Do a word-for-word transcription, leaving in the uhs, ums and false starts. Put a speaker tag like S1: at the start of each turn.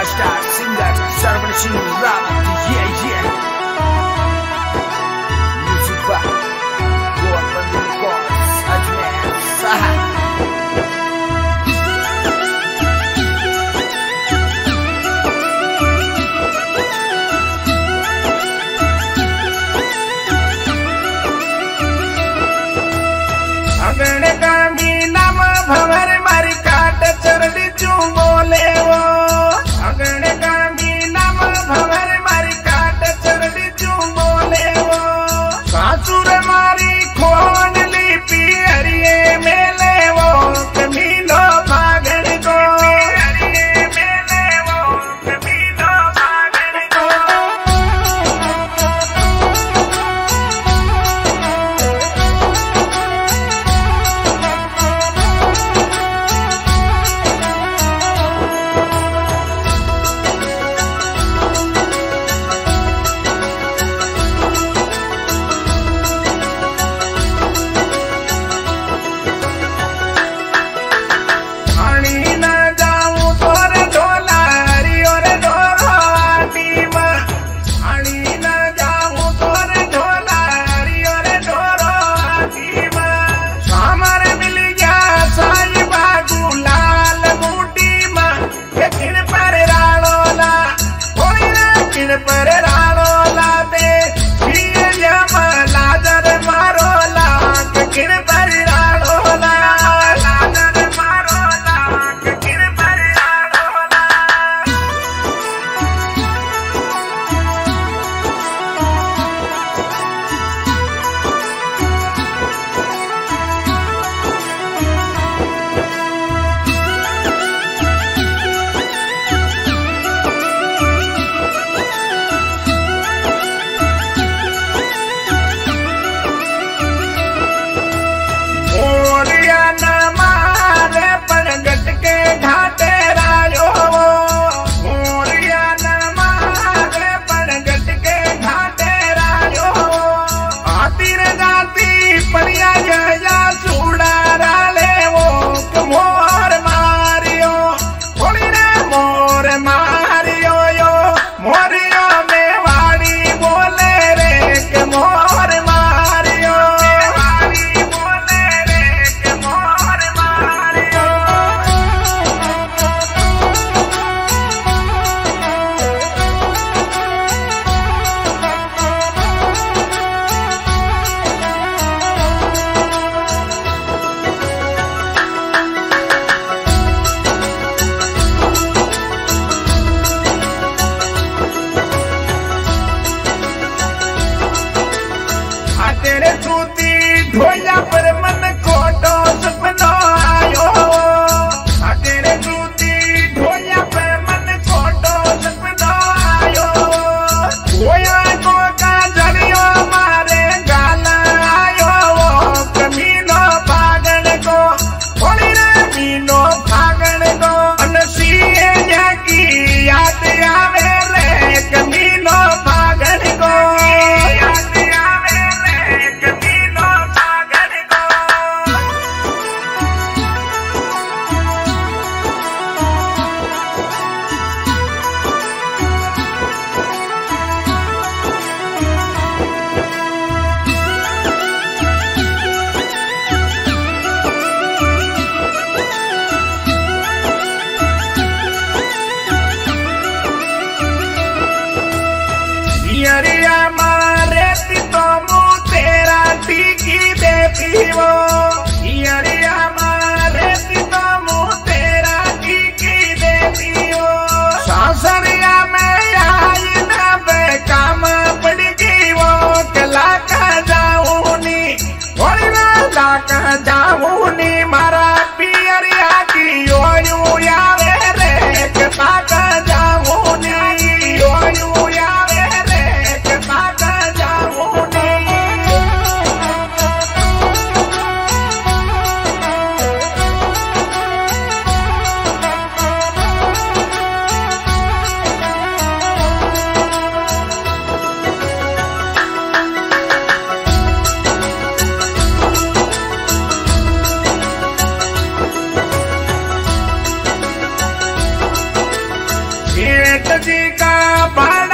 S1: superstar singer Sarvan Singh Rawat. Yeah, yeah. Music by Goa Bandhu Records. Ajmer Saha.
S2: अगण Gandhi नाम भंवर मारी काट चरड़ी चू बोले वो अगण गांधी नाम भंवर मारी काट चरड़ी चू बोले वो सासुर मारी खोन ली पियरिए मेले वो कमीनो भागण को पियरिए मेले वो कमीनो भागण को पर राणो लादे लाजर मारो लाख किन पर राणो ला लाजर मारो लाख किन पर राणो ला ढोया पर मन खोटो सपनो आयो तेरे दूती ढोया पर मन खोटो सपनो आयो ढोया को का जरियो मारे गाल आयो कमीनो भागण को थोड़ी रे मीनो भागण को अनसीए जाकी याद आवे रे कमीनो भागण को याद आवे रे कमीनो पियरिया मारे तो मुँह तेरा टीकी देती वो पियरिया मारे तो मुँह तेरा टीकी देती वो सासरिया में आई न बेकाम पड़ गई वो कला का जाऊनी थोड़ी ना ला का जाऊनी मारा पियरिया की यो यू यावे रे कता का जाऊनी यो यू यावे गणेश जी का बड़ा